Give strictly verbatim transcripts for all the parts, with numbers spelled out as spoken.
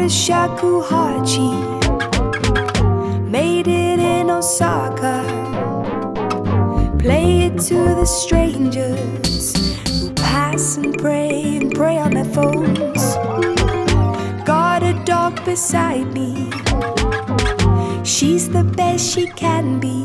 shakuhachi. Made it in Osaka. Play it to the strangers who pass and pray and pray on their phones. Got a dog beside me. She's the best she can be.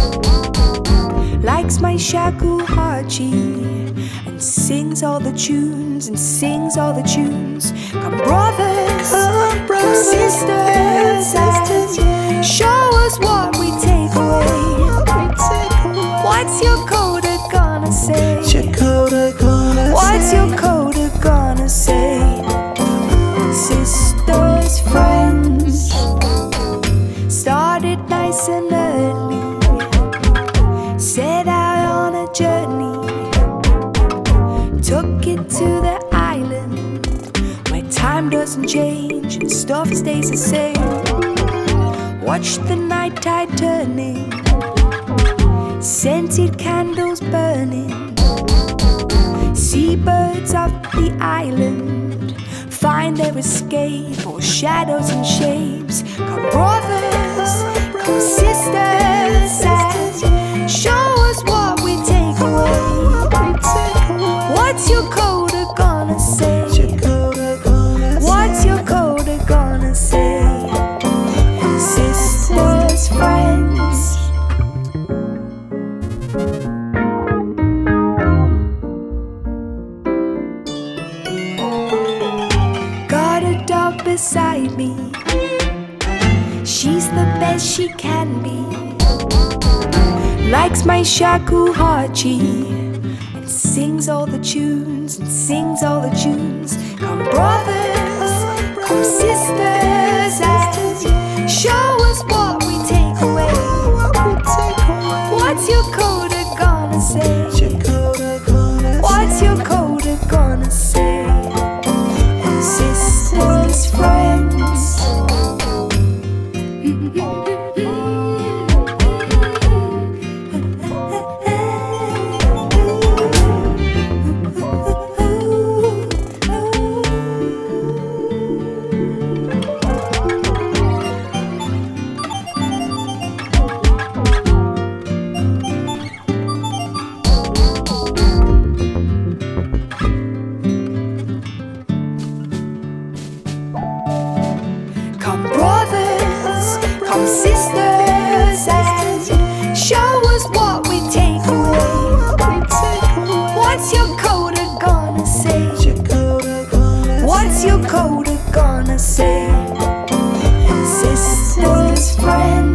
Likes my shakuhachi and sings all the tunes and sings all the tunes. Come brothers, come brothers, sisters, sisters, yeah. Show us what we take away. What's your coda gonna say? What's your coda gonna say? Sisters, friends, started nice and early. Set out on a journey. Took it to the island where time doesn't change and stuff stays the same. Watched the night tide turning, scented candles burning. Seabirds off the island find their escape, or shadows and shapes. Come brothers, come sisters, and show us what we take away. What's your coda gonna say? What's your coda gonna say? Sisters, friends. Got a dog beside me. She's the best she can be. Likes my shakuhachi and sings all the tunes and sings all the tunes. Come brothers, come sisters, and show us what we take away. What's your coda gonna say? What's your coda gonna say? Sisters, friends. Come brothers, come sisters, and show us what we take away. What's your coda gonna say? What's your coda gonna say? Sisters, friends.